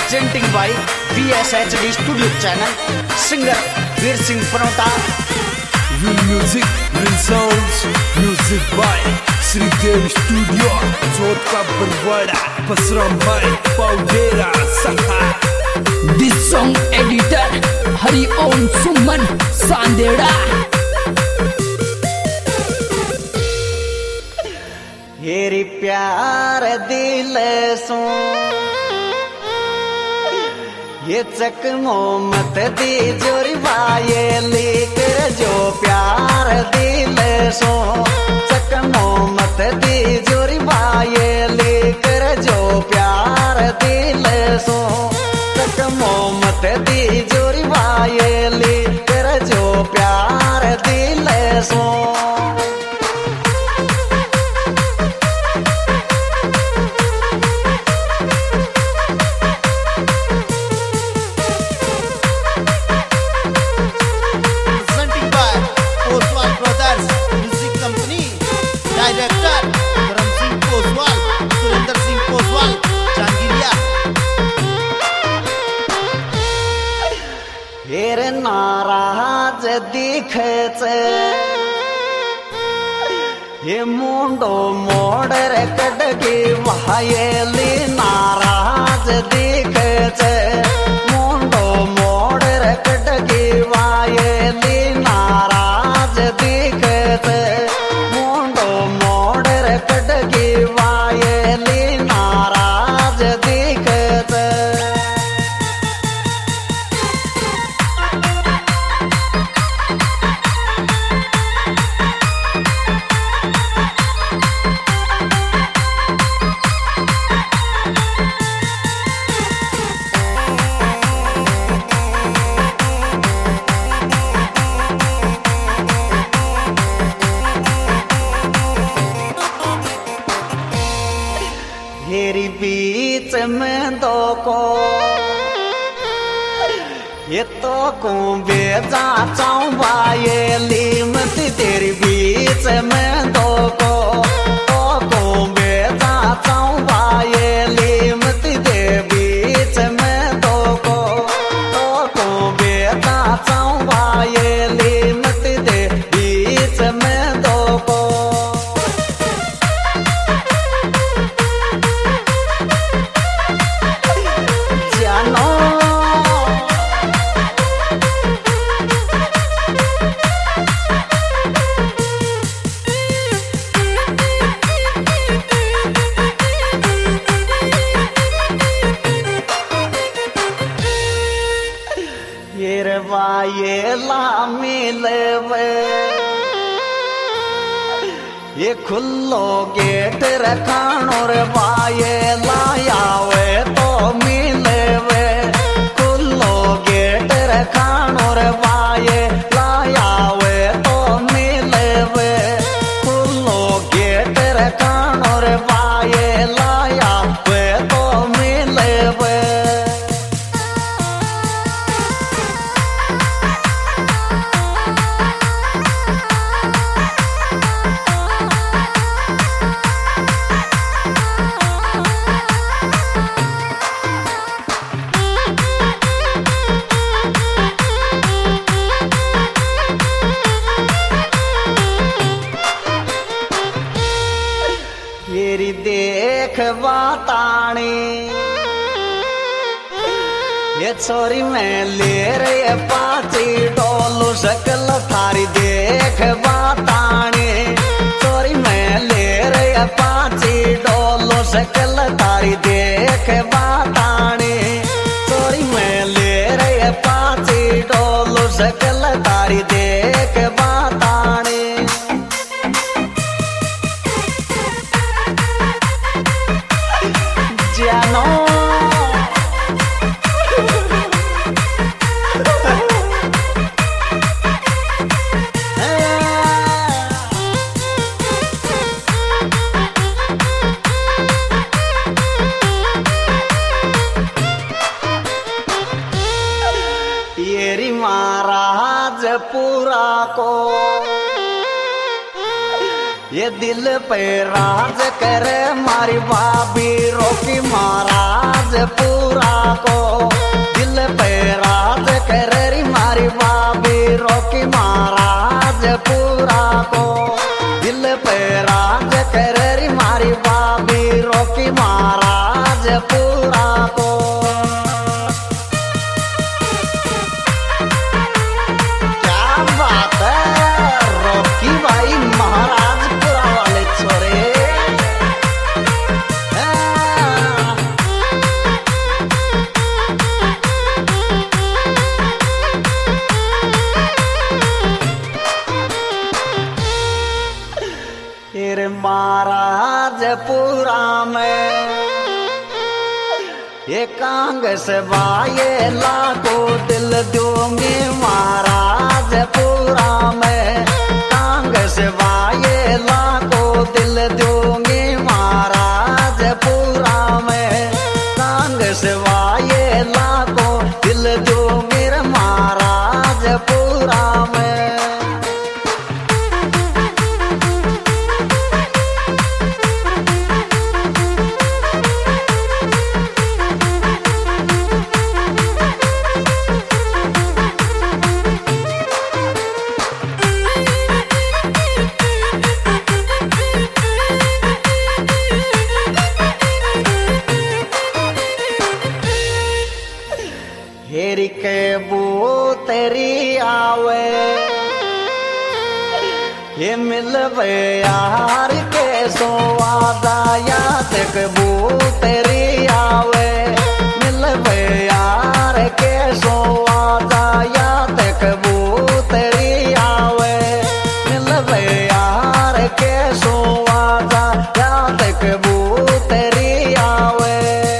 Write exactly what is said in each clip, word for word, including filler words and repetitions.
Presenting by V S H D studio channel, singer Veer Singh Panota. Real music, real sounds, music by Shridev studio, Jot का बरवाड़ा, बसराम भाई, पाउडेरा, सखा। This song editor Hari ओम सुमन सांदेड़ा। हेरी प्यार दिल सो ये चक मोहम्मद दी जोरी वाये लेकर जो प्यार दिल सो चक मोहम्मद दी जोरी वाये लेकर जो प्यार दिल सो चक मोहम्मद दी जोरी वाये लेकर जो प्यार दिल सो। डायरेक्टर धर्म सिंह पोसवाल, सुरेंद्र सिंह पोसवाल, जांगिरिया। हेर नाराज दिखे ये मुंडो मोड़ रे कटगी वायली नाराज दिखे मुंडो मोड़ रे कटगी वायली नाराज दिखे कटगी वायली नाराज दिखत। हेरी बीच में दो को ये तो को बेजा चाऊ वायली मत तेरी बीच में दो को तो को बेजा चाऊ वायली मत दे बीच में दो को तो को बेजा चाऊ वायली मत दे बीच में दो को। ये ला मिलवे ये खुल्लो गेट रखानो रे वाये लायावे तो मिलवे खुल्लो गेट रखानो रे वाये लायावे तो मिलवे खुल्लो गेट रखानो रे वाये लायावे तो मिलवे। येरी देख वाताणी ये छोरी में ले रे पाची डोलू शकल थारी देख वाताणी छोरी में ले रे पाची डोलू शकल थारी देख वाताणी छोरी में ले रे पाची डोलू शकल थारी देख वाताणी। जानो येरी महाराज पूरा को ये दिल पे राज करे मारी भाभी रोकी महाराज महाराज पूरा को दिल पे राज करे मारी बाबी रोकी महाराज पूरा को दिल पे राज करे मारी बाबी रोकी महाराज पूरा को। क्या बात है रोकी भाई महाराज पूरा वाले छोरे। फिर महाराज पूरा में ये कांग्रेस वाये लाखो दिल दूंगी महाराज पूरा में कांग्रेस वाये लाखो दिल दूंगी महाराज पूरा में कांग्रेस वाये लाखो दिल दूंगी महाराज पूरा में। हेरी के बू तेरी आवे ये मिलवे यार के सोवादा याद के बू तेरी आवे मिलवे यार के सोवादा याद के बू तेरी आवे मिलवे यार के सोवादा याद के बू तेरी आवे।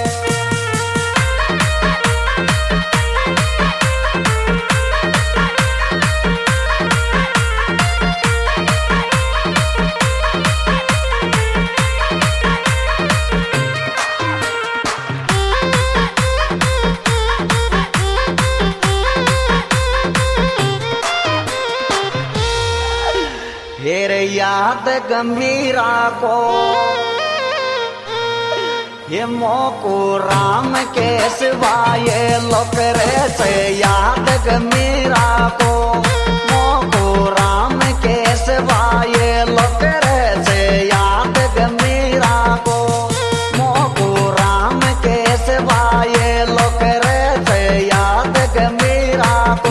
फिर याद गंभीरा को ये मोको राम के सिवाये लोकरे से याद गंभीरा को मोको राम के सिवाये लोकरे से याद गंभीरा को मोको राम के सिवाये लोकरे से याद गंभीरा को।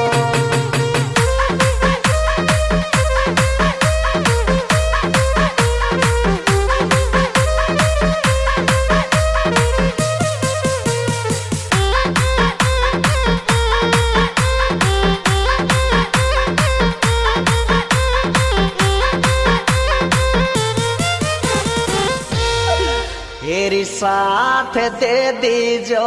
तेरी साथ दे दीजो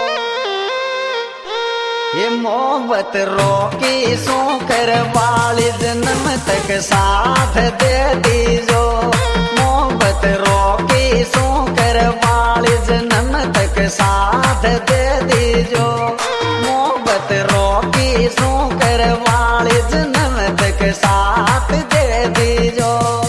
ये मोहब्बत रोकी सो कर वाली जन्म तक साथ दे दीजो मोहब्बत रोकी सो कर वाली जन्म तक साथ दे दीजो मोहब्बत रोकी सो कर वाली जन्म तक साथ दे दीजो।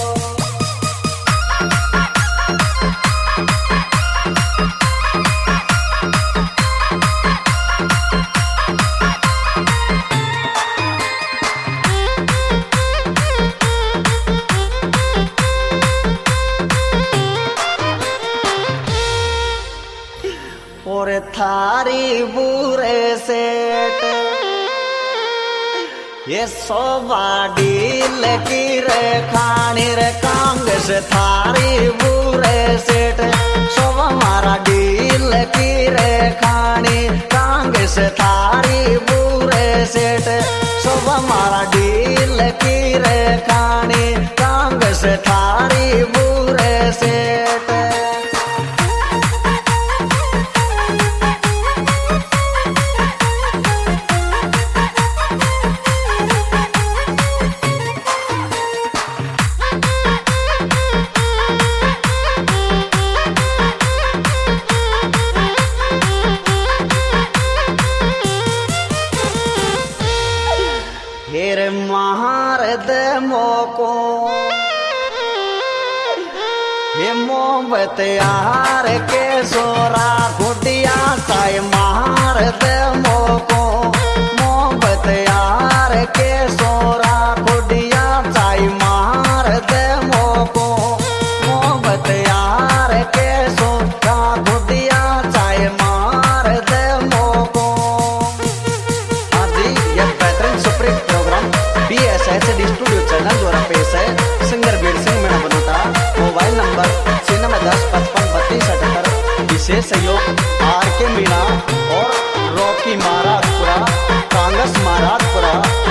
और थारी बुरे सेठ ये सोबाडी लकी रे खानी रे कांग्रेस थारी बुरे सेठ सोबा मारा डील की रे खानी कांग्रेस थारी बुरे सेठ सोबा मारा डील की रे खानी कांग्रेस थारी बुरे सेठ। फिर महारद मोको ये मोहब्बत यार के सोरा खुटी दे मोको मोहब्बत यार के सोरा खुडिया चाय मार दे मोको मोहब्बत यार के सोरा खुडिया चाय मार दे मोको। हाँ जी, यह बेहतरीन superhit programme B S H D studio channel द्वारा पेश है। सिंगर बीर सिंह मेरा बनोटा, मोबाइल नंबर छियानवे दस पचपन बत्तीस अठहत्तर। विशेष सहयोग आर के मीणा और रॉकी महाराजपुरा, कांगस महाराजपुरा।